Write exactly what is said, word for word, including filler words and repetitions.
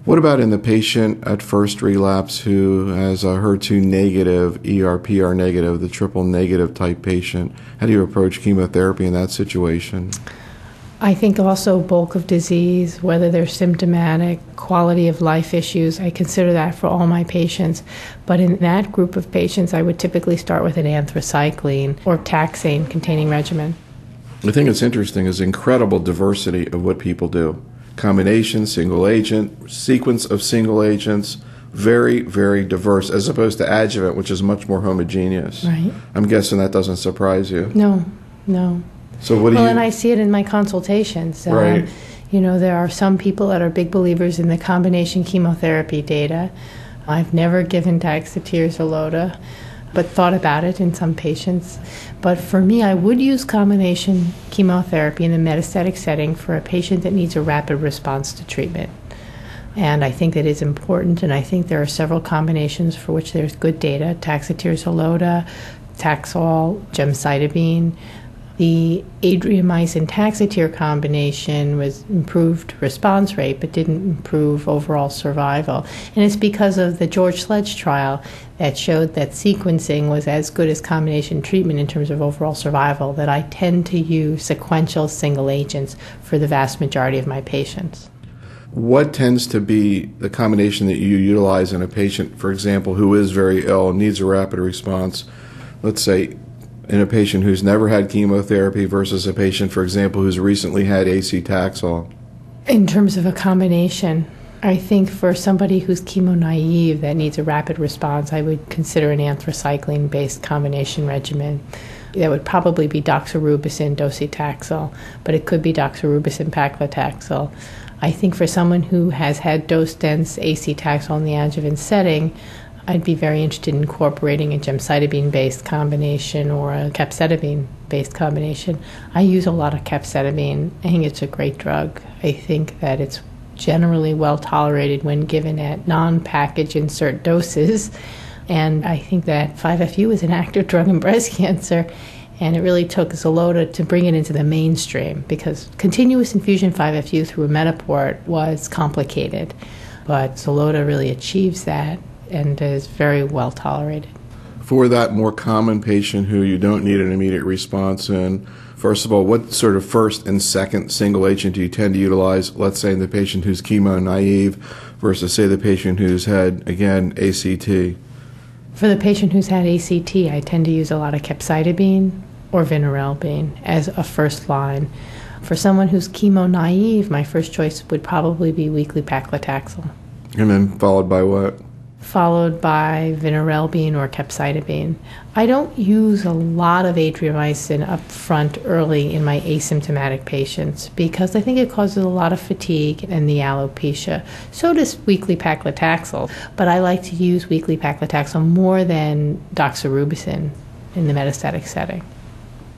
What about in the patient at first relapse who has a H E R two negative, E R P R negative, the triple negative type patient? How do you approach chemotherapy in that situation? I think also bulk of disease, whether they're symptomatic, quality of life issues, I consider that for all my patients. But in that group of patients, I would typically start with an anthracycline or taxane-containing regimen. I think it's interesting is incredible diversity of what people do. Combination, single agent, sequence of single agents, very, very diverse, as opposed to adjuvant, which is much more homogeneous. Right. I'm guessing that doesn't surprise you. No, no. So what do well, you... and I see it in my consultations. Right. Um, you know, there are some people that are big believers in the combination chemotherapy data. I've never given Taxotere Xeloda, but thought about it in some patients. But for me, I would use combination chemotherapy in the metastatic setting for a patient that needs a rapid response to treatment. And I think that is important, and I think there are several combinations for which there's good data. Taxotere Xeloda, Taxol, gemcitabine. The Adriamycin-Taxotere combination was improved response rate, but didn't improve overall survival. And it's because of the George Sledge trial that showed that sequencing was as good as combination treatment in terms of overall survival that I tend to use sequential single agents for the vast majority of my patients. What tends to be the combination that you utilize in a patient, for example, who is very ill, needs a rapid response, let's say, in a patient who's never had chemotherapy versus a patient, for example, who's recently had A C Taxol? In terms of a combination, I think for somebody who's chemo-naive that needs a rapid response, I would consider an anthracycline-based combination regimen. That would probably be doxorubicin, docetaxel, but it could be doxorubicin, paclitaxel. I think for someone who has had dose-dense A C Taxol in the adjuvant setting, I'd be very interested in incorporating a gemcitabine-based combination or a capecitabine-based combination. I use a lot of capecitabine. I think it's a great drug. I think that it's generally well tolerated when given at non-package insert doses. And I think that five F U is an active drug in breast cancer. And it really took Xeloda to bring it into the mainstream because continuous infusion five F U through a Metaport was complicated. But Xeloda really achieves that and is very well tolerated. For that more common patient who you don't need an immediate response in, first of all, what sort of first and second single agent do you tend to utilize, let's say in the patient who's chemo naive versus, say, the patient who's had, again, A C T? For the patient who's had A C T, I tend to use a lot of capecitabine or vinorelbine as a first line. For someone who's chemo naive, my first choice would probably be weekly paclitaxel. And then followed by what? Followed by vinorelbine or capecitabine. I don't use a lot of adriamycin up front early in my asymptomatic patients because I think it causes a lot of fatigue and the alopecia. So does weekly paclitaxel, but I like to use weekly paclitaxel more than doxorubicin in the metastatic setting.